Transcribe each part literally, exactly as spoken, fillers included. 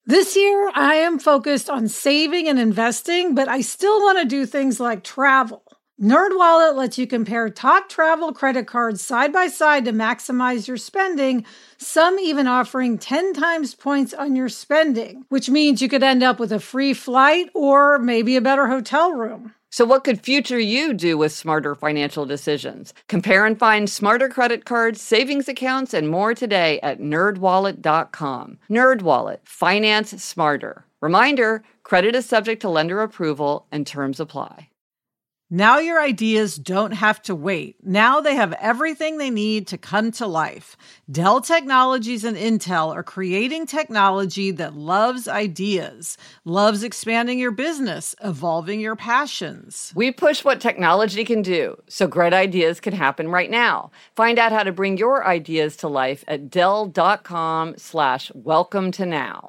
This year, I am focused on saving and investing, but I still want to do things like travel. NerdWallet lets you compare top travel credit cards side by side to maximize your spending, some even offering ten times points on your spending, which means you could end up with a free flight or maybe a better hotel room. So what could future you do with smarter financial decisions? Compare and find smarter credit cards, savings accounts, and more today at nerd wallet dot com. NerdWallet, finance smarter. Reminder, credit is subject to lender approval and terms apply. Now your ideas don't have to wait. Now they have everything they need to come to life. Dell Technologies and Intel are creating technology that loves ideas, loves expanding your business, evolving your passions. We push what technology can do, so great ideas can happen right now. Find out how to bring your ideas to life at dell.com slash welcome to now.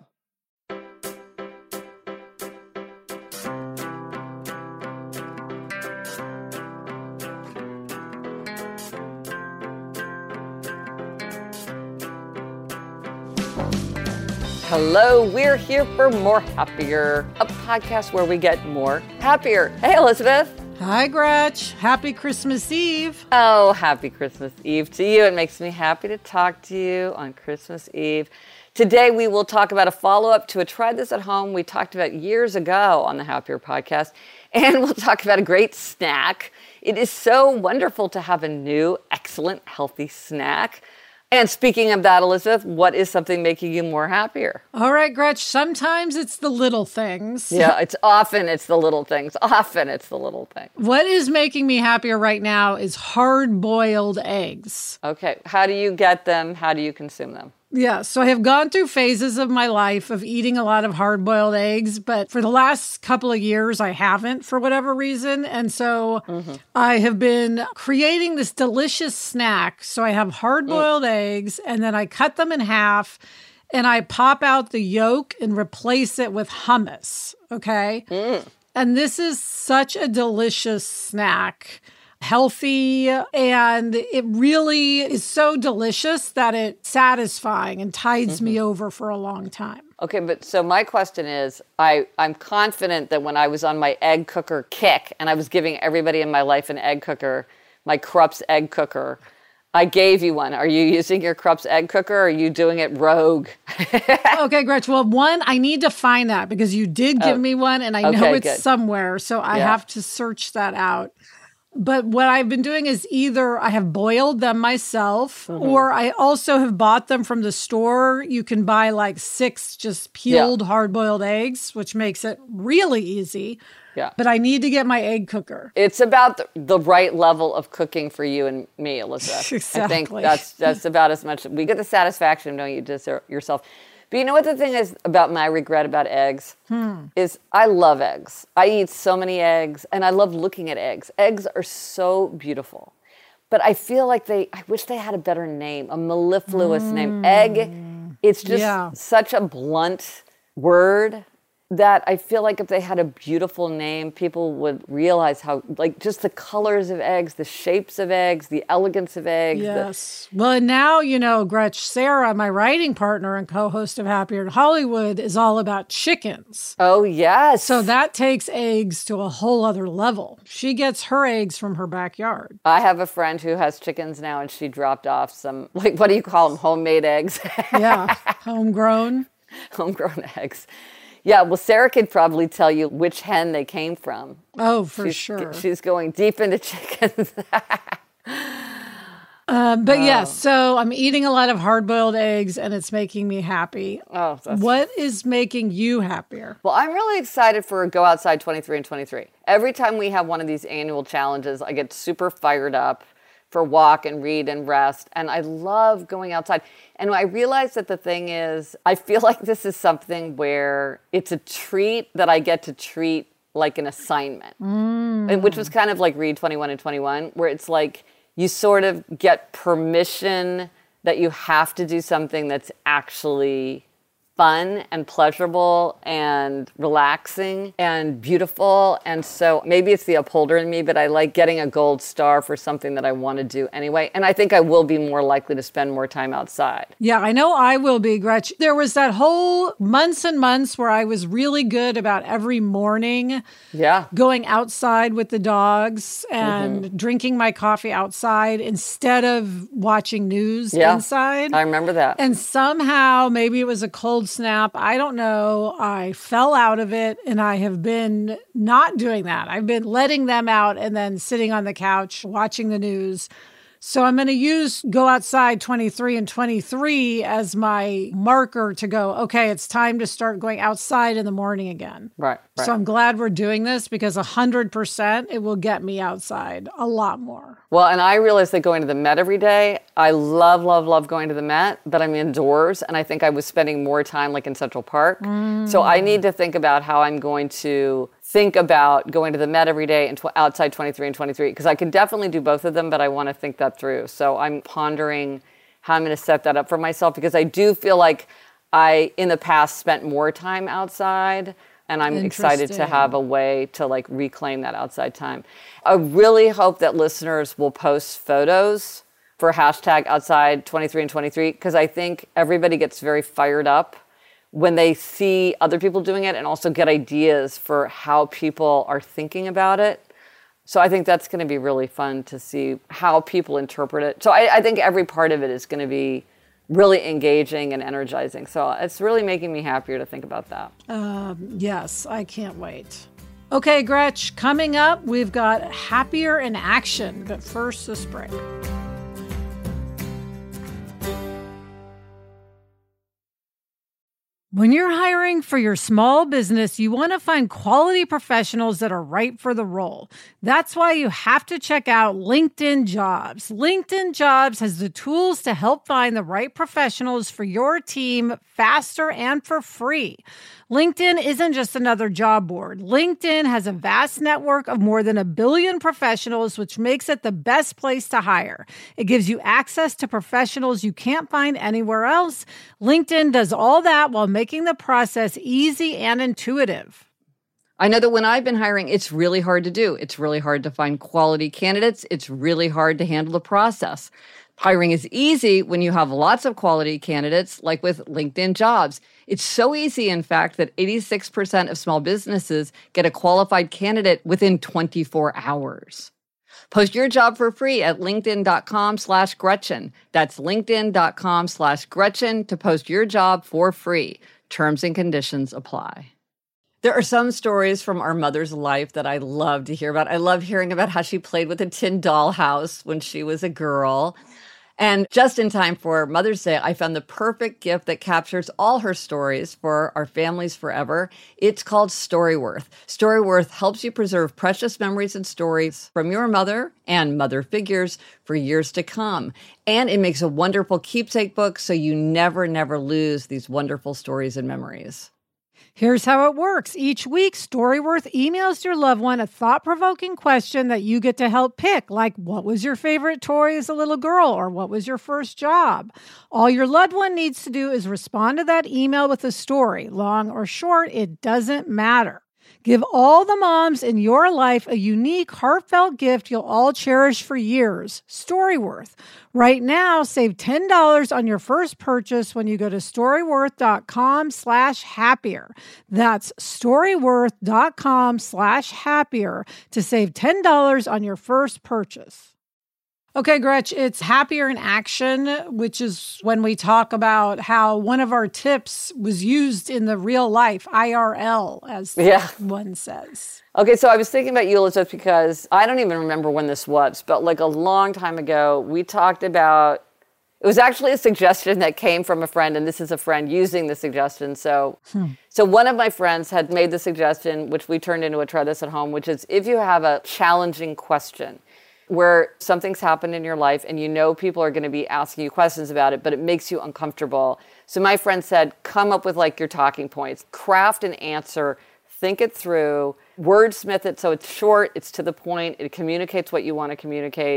Hello, we're here for More Happier, a podcast where we get more happier. Hey, Elizabeth. Hi, Gretch. Happy Christmas Eve. Oh, happy Christmas Eve to you. It makes me happy to talk to you on Christmas Eve. Today, we will talk about a follow-up to a Try This at Home we talked about years ago on the Happier podcast, and we'll talk about a great snack. It is so wonderful to have a new, excellent, healthy snack. And speaking of that, Elizabeth, what is something making you more happier? All right, Gretch, sometimes it's the little things. Yeah, it's often it's the little things. Often it's the little things. What is making me happier right now is hard-boiled eggs. Okay, how do you get them? How do you consume them? Yeah, so I have gone through phases of my life of eating a lot of hard-boiled eggs, but for the last couple of years, I haven't for whatever reason. And so mm-hmm. I have been creating this delicious snack. So I have hard-boiled mm. eggs, and then I cut them in half, and I pop out the yolk and replace it with hummus, okay? Mm. And this is such a delicious snack. Healthy, and it really is so delicious that it's satisfying and tides mm-hmm. me over for a long time. Okay, but so my question is, I, I'm confident that when I was on my egg cooker kick, and I was giving everybody in my life an egg cooker, my Krups egg cooker, I gave you one. Are you using your Krups egg cooker, or are you doing it rogue? Okay, Gretch. Well, one, I need to find that because you did give oh. me one, and I okay, know it's good. somewhere, so I yeah. have to search that out. But what I've been doing is either I have boiled them myself mm-hmm. or I also have bought them from the store. You can buy like six just peeled yeah. hard-boiled eggs, which makes it really easy. Yeah. But I need to get my egg cooker. It's about the, the right level of cooking for you and me, Elizabeth. Exactly. I think that's that's about as much. We get the satisfaction of knowing you did it yourself. But you know what the thing is about my regret about eggs? Hmm. Is I love eggs. I eat so many eggs, and I love looking at eggs. Eggs are so beautiful. But I feel like they, I wish they had a better name, a mellifluous mm. name. Egg, it's just yeah. such a blunt word that I feel like if they had a beautiful name, people would realize how, like, just the colors of eggs, the shapes of eggs, the elegance of eggs. Yes. The... Well, and now, you know, Gretch, Sarah, my writing partner and co-host of Happier in Hollywood, is all about chickens. Oh, yes. So that takes eggs to a whole other level. She gets her eggs from her backyard. I have a friend who has chickens now, and she dropped off some, like, what do you call them? Homemade eggs. Yeah. Homegrown. Homegrown eggs. Yeah, well, Sarah could probably tell you which hen they came from. Oh, for she's, sure. She's going deep into chickens. um, but oh. yes, yeah, so I'm eating a lot of hard-boiled eggs, and it's making me happy. Oh, that's What is making you happier? Well, I'm really excited for Go Outside twenty-three and twenty-three. Every time we have one of these annual challenges, I get super fired up for walk and read and rest. And I love going outside. And I realize that the thing is, I feel like this is something where it's a treat that I get to treat like an assignment, mm. and which was kind of like Read twenty-one and twenty-one, where it's like you sort of get permission that you have to do something that's actually fun and pleasurable and relaxing and beautiful. And so maybe it's the upholder in me, but I like getting a gold star for something that I want to do anyway. And I think I will be more likely to spend more time outside. Yeah, I know I will be, Gretch. There was that whole months and months where I was really good about every morning yeah. going outside with the dogs and mm-hmm. drinking my coffee outside instead of watching news yeah, inside. I remember that. And somehow, maybe it was a cold snap. I don't know. I fell out of it and I have been not doing that. I've been letting them out and then sitting on the couch watching the news. So I'm going to use Go Outside twenty-three and twenty-three as my marker to go, okay, it's time to start going outside in the morning again. Right, right. So I'm glad we're doing this because one hundred percent it will get me outside a lot more. Well, and I realize that going to the Met every day, I love, love, love going to the Met, but I'm indoors, and I think I was spending more time like in Central Park. Mm. So I need to think about how I'm going to think about going to the Met every day and tw- outside twenty-three and twenty-three, because I can definitely do both of them, but I want to think that through. So I'm pondering how I'm going to set that up for myself, because I do feel like I, in the past, spent more time outside, and I'm excited to have a way to like reclaim that outside time. I really hope that listeners will post photos for hashtag outside twenty-three and twenty-three, because I think everybody gets very fired up when they see other people doing it and also get ideas for how people are thinking about it. So I think that's going to be really fun to see how people interpret it. So I, I think every part of it is going to be really engaging and energizing. So it's really making me happier to think about that. Um, yes, I can't wait. Okay, Gretch, coming up, we've got Happier in Action, but first, this break. When you're hiring for your small business, you want to find quality professionals that are right for the role. That's why you have to check out LinkedIn Jobs. LinkedIn Jobs has the tools to help find the right professionals for your team faster and for free. LinkedIn isn't just another job board. LinkedIn has a vast network of more than a billion professionals, which makes it the best place to hire. It gives you access to professionals you can't find anywhere else. LinkedIn does all that while making the process easy and intuitive. I know that when I've been hiring, it's really hard to do. It's really hard to find quality candidates. It's really hard to handle the process. Hiring is easy when you have lots of quality candidates, like with LinkedIn Jobs. It's so easy, in fact, that eighty-six percent of small businesses get a qualified candidate within twenty-four hours. Post your job for free at linkedin.com slash Gretchen. That's linkedin.com slash Gretchen to post your job for free. Terms and conditions apply. There are some stories from our mother's life that I love to hear about. I love hearing about how she played with a tin dollhouse when she was a girl. And just in time for Mother's Day, I found the perfect gift that captures all her stories for our families forever. It's called Storyworth. Storyworth helps you preserve precious memories and stories from your mother and mother figures for years to come. And it makes a wonderful keepsake book so you never, never lose these wonderful stories and memories. Here's how it works. Each week, Storyworth emails your loved one a thought-provoking question that you get to help pick, like what was your favorite toy as a little girl, or what was your first job? All your loved one needs to do is respond to that email with a story. Long or short, it doesn't matter. Give all the moms in your life a unique, heartfelt gift you'll all cherish for years. Storyworth. Right now, save ten dollars on your first purchase when you go to storyworth.com slash happier. That's storyworth.com slash happier to save ten dollars on your first purchase. Okay, Gretch, it's Happier in Action, which is when we talk about how one of our tips was used in the real life, I R L, as yeah. one says. Okay, so I was thinking about you, Elizabeth, because I don't even remember when this was, but like a long time ago, we talked about, it was actually a suggestion that came from a friend, and this is a friend using the suggestion. So, hmm. so one of my friends had made the suggestion, which we turned into a Try This at Home, which is if you have a challenging question, where something's happened in your life and you know people are going to be asking you questions about it, but it makes you uncomfortable. So my friend said, come up with like your talking points, craft an answer, think it through, wordsmith it so it's short, it's to the point, it communicates what you want to communicate,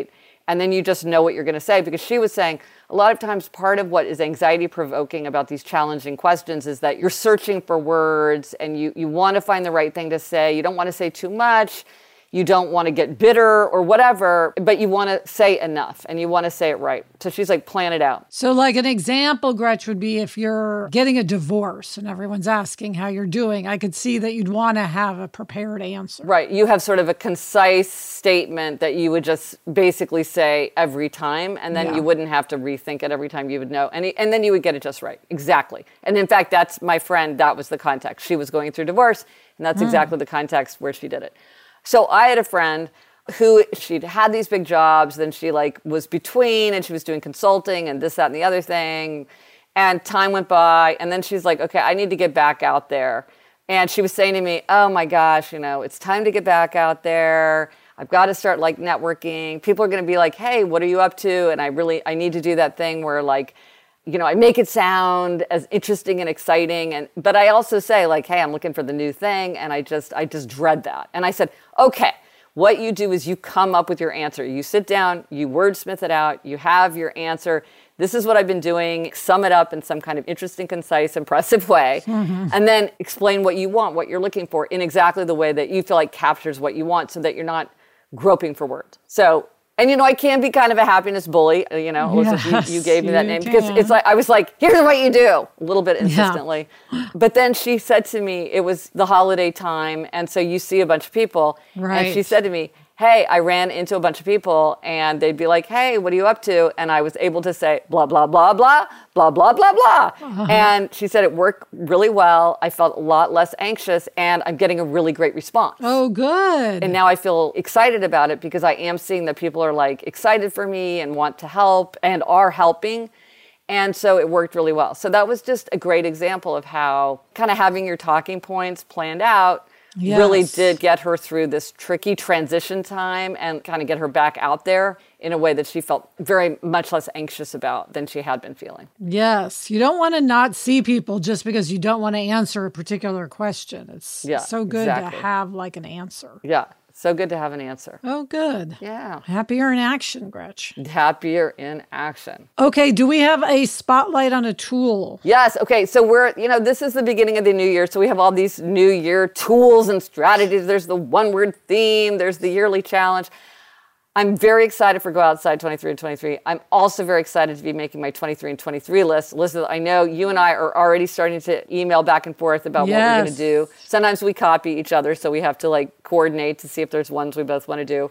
and then you just know what you're going to say. Because she was saying a lot of times part of what is anxiety provoking about these challenging questions is that you're searching for words and you, you want to find the right thing to say. You don't want to say too much. You don't want to get bitter or whatever, but you want to say enough and you want to say it right. So she's like, plan it out. So like an example, Gretch, would be if you're getting a divorce and everyone's asking how you're doing, I could see that you'd want to have a prepared answer. Right. You have sort of a concise statement that you would just basically say every time, and then yeah. you wouldn't have to rethink it every time. You would know. And, and then you would get it just right. Exactly. And in fact, that's my friend. That was the context. She was going through divorce, and that's mm. exactly the context where she did it. So I had a friend who she'd had these big jobs, then she like was between and she was doing consulting and this, that, and the other thing. And time went by and then she's like, okay, I need to get back out there. And she was saying to me, oh my gosh, you know, it's time to get back out there. I've got to start like networking. People are going to be like, hey, what are you up to? And I really, I need to do that thing where like, you know, I make it sound as interesting and exciting. And, but I also say like, hey, I'm looking for the new thing. And I just, I just dread that. And I said, okay, what you do is you come up with your answer. You sit down, you wordsmith it out, you have your answer. This is what I've been doing. Sum it up in some kind of interesting, concise, impressive way. Mm-hmm. And then explain what you want, what you're looking for in exactly the way that you feel like captures what you want so that you're not groping for words. So, and, you know, I can be kind of a happiness bully, you know, yes, you, you gave me that name. Can. Because it's like, I was like, here's what you do, a little bit insistently. Yeah. But then she said to me, it was the holiday time, and so you see a bunch of people. Right. And she said to me, hey, I ran into a bunch of people, and they'd be like, hey, what are you up to? And I was able to say, blah, blah, blah, blah, blah, blah, blah, blah. Uh-huh. And she said it worked really well. I felt a lot less anxious, and I'm getting a really great response. Oh, good. And now I feel excited about it because I am seeing that people are like excited for me and want to help and are helping. And so it worked really well. So that was just a great example of how kind of having your talking points planned out Yes. really did get her through this tricky transition time and kind of get her back out there in a way that she felt very much less anxious about than she had been feeling. Yes. You don't want to not see people just because you don't want to answer a particular question. It's yeah, so good exactly. to have like an answer. Yeah. So good to have an answer. Oh, good. Yeah. Happier in action, Gretch. Happier in action. Okay. Do we have a spotlight on a tool? Yes. Okay. So we're, you know, this is the beginning of the new year. So we have all these new year tools and strategies. There's the one word theme. There's the yearly challenge. I'm very excited for Go Outside twenty-three and twenty-three. I'm also very excited to be making my twenty-three and twenty-three list. Elizabeth, I know you and I are already starting to email back and forth about yes. what we're going to do. Sometimes we copy each other, so we have to like coordinate to see if there's ones we both want to do.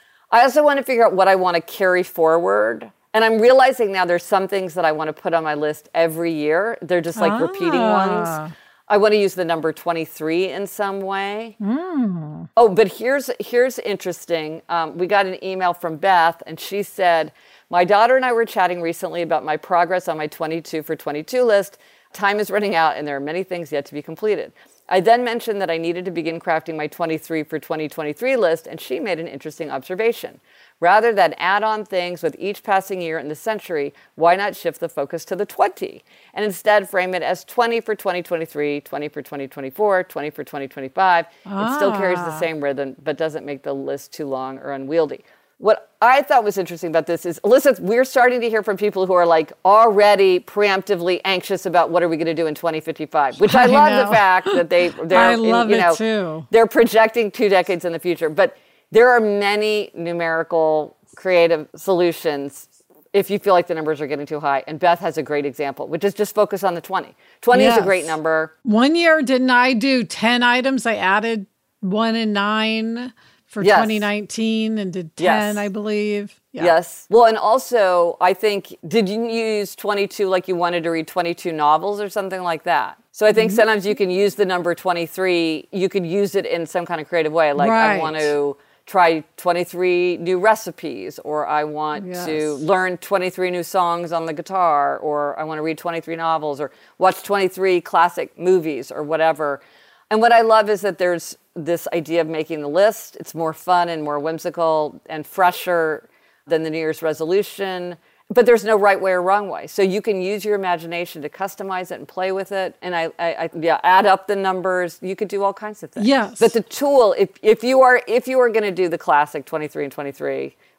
I also want to figure out what I want to carry forward. And I'm realizing now there's some things that I want to put on my list every year. They're just like ah. repeating ones. I want to use the number twenty-three in some way. Mm. Oh, but here's here's interesting. Um, we got an email from Beth, and she said, my daughter and I were chatting recently about my progress on my twenty-two for twenty-two list. Time is running out, and there are many things yet to be completed. I then mentioned that I needed to begin crafting my twenty-three for twenty twenty-three list, and she made an interesting observation. Rather than add on things with each passing year in the century, why not shift the focus to the twenty? And instead frame it as twenty for twenty twenty-three, twenty for twenty twenty-four, twenty for twenty twenty-five. Ah. It still carries the same rhythm, but doesn't make the list too long or unwieldy. What I thought was interesting about this is, Elizabeth, we're starting to hear from people who are like already preemptively anxious about what are we going to do in twenty fifty-five, which I, I love know. the fact that they, they're, I love in, you know, it too. They're projecting two decades in the future. But there are many numerical creative solutions if you feel like the numbers are getting too high. And Beth has a great example, which is just focus on the twenty. twenty yes. is a great number. One year, didn't I do ten items? I added one and nine for yes. twenty nineteen and did ten, yes. I believe. Yeah. Yes. Well, and also, I think, did you use twenty-two like you wanted to read twenty-two novels or something like that? So I think mm-hmm. sometimes you can use the number twenty-three, you could use it in some kind of creative way. Like, right. I want to try twenty-three new recipes, or I want yes. to learn twenty-three new songs on the guitar, or I want to read twenty-three novels, or watch twenty-three classic movies, or whatever. And what I love is that there's this idea of making the list. It's more fun and more whimsical and fresher than the New Year's resolution. But there's no right way or wrong way. So you can use your imagination to customize it and play with it. And I, I, I yeah, add up the numbers. You could do all kinds of things. Yes. But the tool, if if you are if you are going to do the classic twenty-three and twenty-three,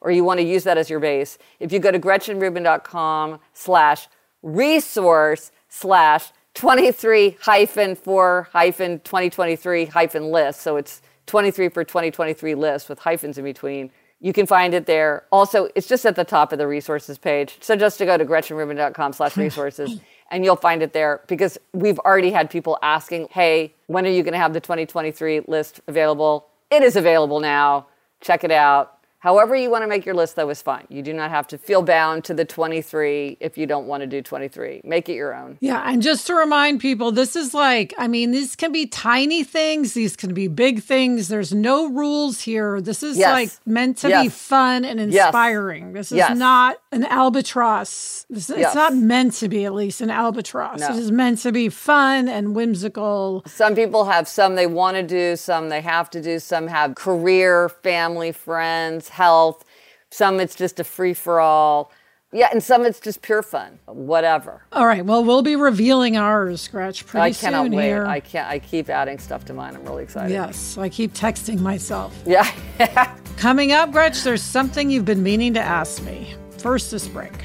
or you want to use that as your base, if you go to gretchenrubin.com slash resource slash 23 hyphen for hyphen 2023 hyphen list. So it's twenty-three for twenty twenty-three list with hyphens in between. You can find it there. Also, it's just at the top of the resources page. So just to go to gretchenrubin.com slash resources and you'll find it there, because we've already had people asking, hey, when are you going to have the twenty twenty-three list available? It is available now. Check it out. However you want to make your list, though, is fine. You do not have to feel bound to the twenty-three if you don't want to do twenty-three. Make it your own. Yeah, and just to remind people, this is like, I mean, these can be tiny things. These can be big things. There's no rules here. This is yes. like meant to yes. be fun and inspiring. Yes. This is yes. not an albatross. This, yes. It's not meant to be, at least, an albatross. No. It is meant to be fun and whimsical. Some people have some they want to do, some they have to do, some have career, family, friends, health. Some it's just a free-for-all. Yeah, and some it's just pure fun. Whatever. All right, well, we'll be revealing ours, Gretch, pretty I cannot soon wait. here. I can't. I keep adding stuff to mine. I'm really excited. Yes, I keep texting myself. Yeah. Coming up, Gretch, there's something you've been meaning to ask me. First, this break.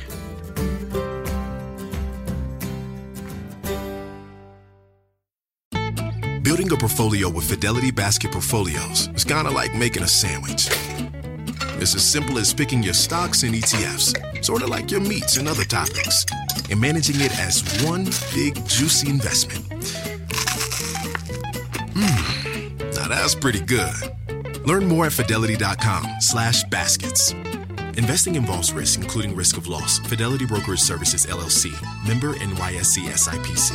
Building a portfolio with Fidelity Basket Portfolios is kind of like making a sandwich. It's as simple as picking your stocks and E T Fs, sort of like your meats and other toppings, and managing it as one big, juicy investment. Mmm, now that's pretty good. Learn more at fidelity.com slash baskets. Investing involves risk, including risk of loss. Fidelity Brokerage Services, L L C. Member N Y S E S I P C.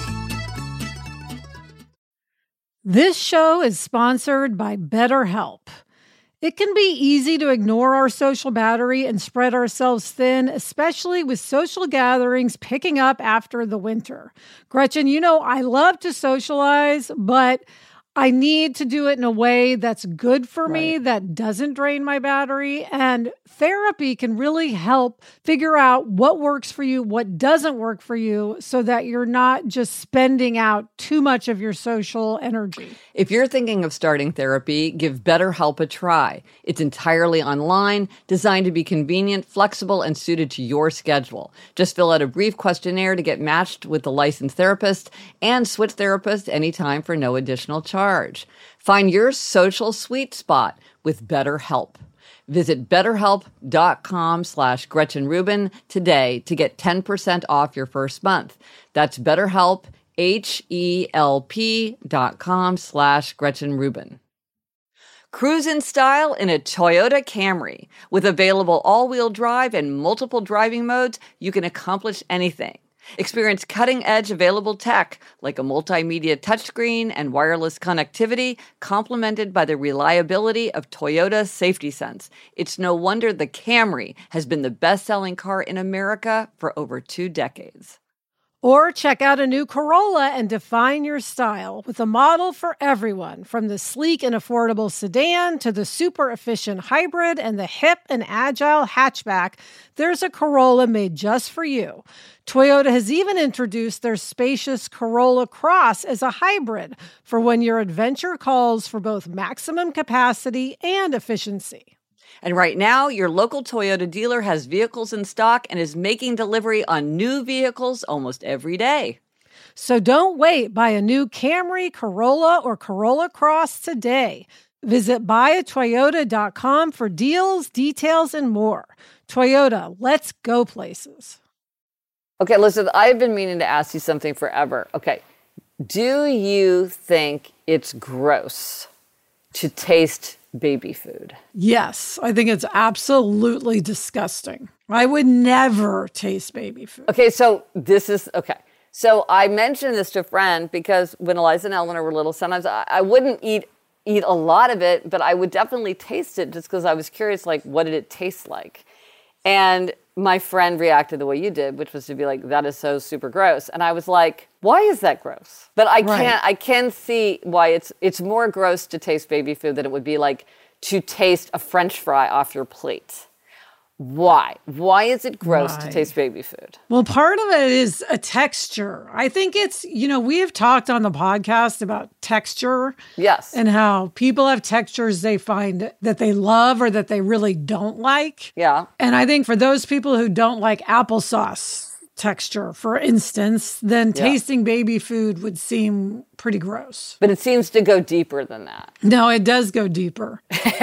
This show is sponsored by BetterHelp. It can be easy to ignore our social battery and spread ourselves thin, especially with social gatherings picking up after the winter. Gretchen, you know, I love to socialize, but I need to do it in a way that's good for me, Right. that doesn't drain my battery. And therapy can really help figure out what works for you, what doesn't work for you, so that you're not just spending out too much of your social energy. If you're thinking of starting therapy, give BetterHelp a try. It's entirely online, designed to be convenient, flexible, and suited to your schedule. Just fill out a brief questionnaire to get matched with a licensed therapist and switch therapists anytime for no additional charge. Find your social sweet spot with BetterHelp. Visit betterhelp.com slash Gretchen Rubin today to get ten percent off your first month. That's BetterHelp, H-E-L-P dot com slash Gretchen Rubin. Cruise in style in a Toyota Camry. With available all-wheel drive and multiple driving modes, you can accomplish anything. Experience cutting-edge available tech like a multimedia touchscreen and wireless connectivity, complemented by the reliability of Toyota Safety Sense. It's no wonder the Camry has been the best-selling car in America for over two decades. Or check out a new Corolla and define your style with a model for everyone, from the sleek and affordable sedan to the super efficient hybrid and the hip and agile hatchback. There's a Corolla made just for you. Toyota has even introduced their spacious Corolla Cross as a hybrid for when your adventure calls for both maximum capacity and efficiency. And right now, your local Toyota dealer has vehicles in stock and is making delivery on new vehicles almost every day. So don't wait. Buy a new Camry, Corolla, or Corolla Cross today. Visit buy a toyota dot com for deals, details, and more. Toyota, let's go places. Okay, listen, I've been meaning to ask you something forever. Okay, do you think it's gross to taste baby food? Yes, I think it's absolutely disgusting. I would never taste baby food. Okay, so this is, okay. So I mentioned this to a friend because when Eliza and Eleanor were little, sometimes I, I wouldn't eat eat a lot of it, but I would definitely taste it just because I was curious, like, what did it taste like? And my friend reacted the way you did, which was to be like, that is so super gross. And I was like, why is that gross? But I Right. can't, I can see why it's it's more gross to taste baby food than it would be like to taste a French fry off your plate. Why? Why is it gross Why? to taste baby food? Well, part of it is a texture. I think it's, you know, we have talked on the podcast about texture. Yes. And how people have textures they find that they love or that they really don't like. Yeah. And I think for those people who don't like applesauce texture, for instance, then Yeah. tasting baby food would seem pretty gross. But it seems to go deeper than that. No, it does go deeper.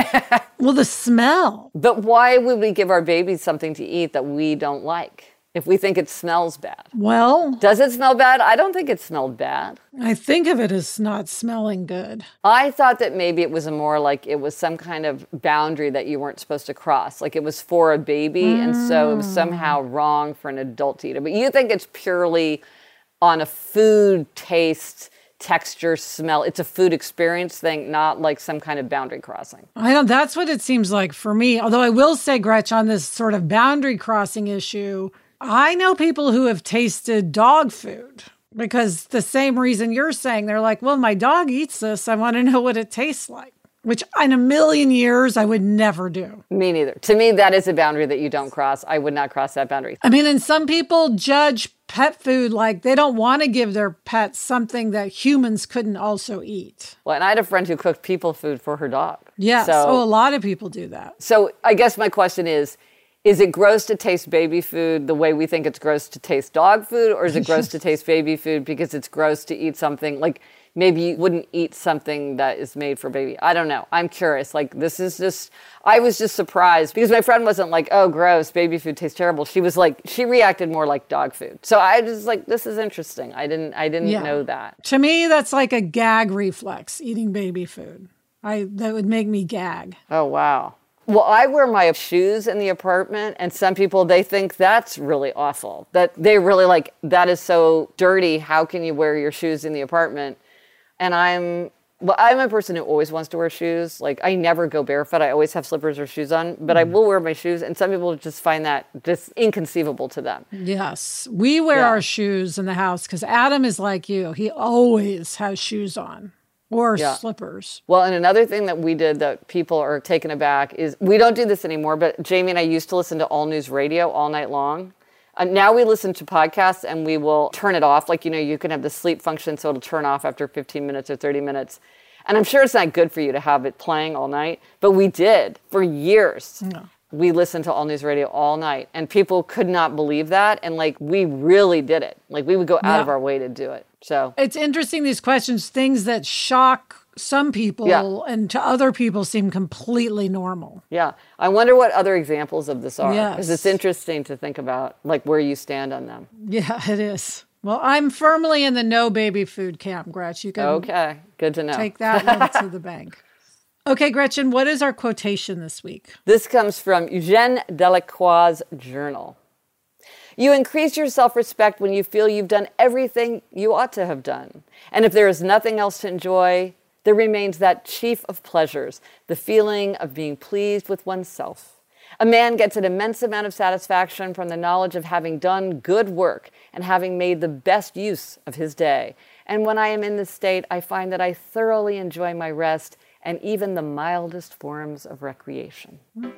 Well, the smell. But why would we give our babies something to eat that we don't like if we think it smells bad? Well, Does it smell bad? I don't think it smelled bad. I think of it as not smelling good. I thought that maybe it was a more like it was some kind of boundary that you weren't supposed to cross. Like it was for a baby, mm. and so it was somehow wrong for an adult to eat it. But you think it's purely on a food taste, texture, smell. It's a food experience thing, not like some kind of boundary crossing. I know that's what it seems like for me. Although I will say, Gretch, on this sort of boundary crossing issue, I know people who have tasted dog food because the same reason you're saying, they're like, well, my dog eats this. I want to know what it tastes like, which in a million years I would never do. Me neither. To me, that is a boundary that you don't cross. I would not cross that boundary. I mean, and some people judge pet food like they don't want to give their pets something that humans couldn't also eat. Well, and I had a friend who cooked people food for her dog. Yes. So, oh, a lot of people do that. So I guess my question is, is it gross to taste baby food the way we think it's gross to taste dog food? Or is it gross to taste baby food because it's gross to eat something like maybe you wouldn't eat something that is made for baby? I don't know. I'm curious. Like this is just, I was just surprised because my friend wasn't like, oh, gross, baby food tastes terrible. She was like, she reacted more like dog food. So I was like, this is interesting. I didn't, I didn't Yeah. know that. To me, that's like a gag reflex, eating baby food. I that would make me gag. Oh, wow. Well, I wear my shoes in the apartment, and some people, they think that's really awful. That they really like, that is so dirty. How can you wear your shoes in the apartment? And I'm, well, I'm a person who always wants to wear shoes. Like, I never go barefoot. I always have slippers or shoes on, but I will wear my shoes. And some people just find that just inconceivable to them. Yes. We wear Yeah. our shoes in the house because Adam is like you. He always has shoes on or Yeah. slippers. Well, and another thing that we did that people are taken aback is we don't do this anymore, but Jamie and I used to listen to All News Radio all night long. Uh, now we listen to podcasts and we will turn it off. Like, you know, you can have the sleep function, so it'll turn off after fifteen minutes or thirty minutes. And I'm sure it's not good for you to have it playing all night, but we did for years. No. We listened to All News Radio all night, and people could not believe that. And like, we really did it. Like, we would go out Yeah. of our way to do it. So It's interesting, these questions, things that shock some people Yeah. and to other people seem completely normal. yeah, I wonder what other examples of this are. Because Yes. it's interesting to think about, like, where you stand on them. Yeah, it is. Well, I'm firmly in the no baby food camp, Gretch. You can Okay, good to know. take that one to the bank. Okay, Gretchen, what is our quotation this week? This comes from Eugène Delacroix's journal. You increase your self-respect when you feel you've done everything you ought to have done. And if there is nothing else to enjoy, there remains that chief of pleasures, the feeling of being pleased with oneself. A man gets an immense amount of satisfaction from the knowledge of having done good work and having made the best use of his day. And when I am in this state, I find that I thoroughly enjoy my rest and even the mildest forms of recreation.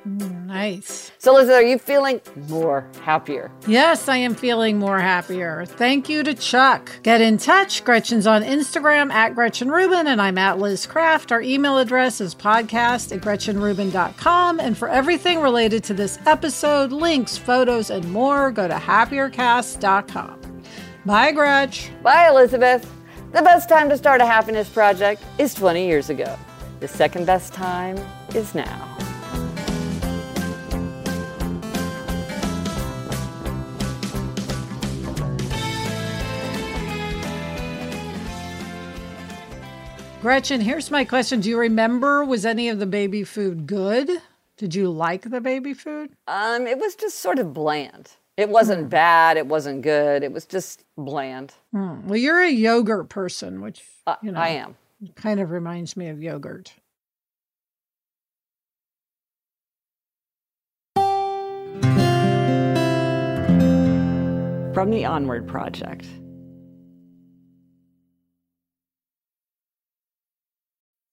Nice. So, Liz, are you feeling more happier? Yes, I am feeling more happier. Thank you to Chuck. Get in touch. Gretchen's on Instagram at Gretchen Rubin, and I'm at Liz Craft. Our email address is podcast at gretchen rubin dot com. And for everything related to this episode, links, photos, and more, go to happier cast dot com. Bye, Gretch. Bye, Elizabeth. The best time to start a happiness project is twenty years ago. The second best time is now. Gretchen, here's my question. Do you remember, was any of the baby food good? Did you like the baby food? Um, it was just sort of bland. It wasn't bad. It wasn't good. It was just bland. Hmm. Well, you're a yogurt person, which Uh, you know, I am. kind of reminds me of yogurt. From the Onward Project.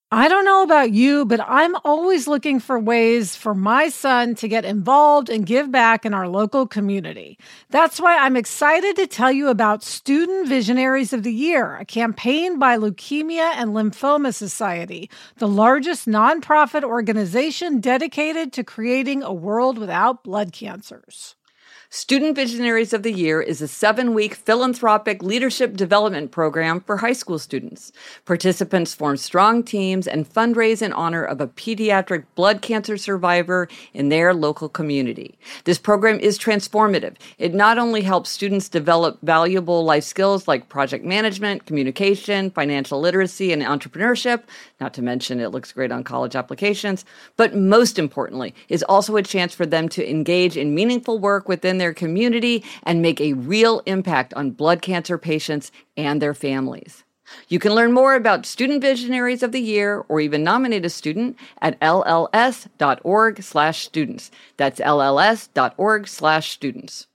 I don't know about you, but I'm always looking for ways for my son to get involved and give back in our local community. That's why I'm excited to tell you about Student Visionaries of the Year, a campaign by Leukemia and Lymphoma Society, the largest nonprofit organization dedicated to creating a world without blood cancers. Student Visionaries of the Year is a seven-week philanthropic leadership development program for high school students. Participants form strong teams and fundraise in honor of a pediatric blood cancer survivor in their local community. This program is transformative. It not only helps students develop valuable life skills like project management, communication, financial literacy, and entrepreneurship, not to mention it looks great on college applications, but most importantly, is also a chance for them to engage in meaningful work within their community and make a real impact on blood cancer patients and their families. You can learn more about Student Visionaries of the Year or even nominate a student at L L S dot org slash students. That's L L S dot org slash students.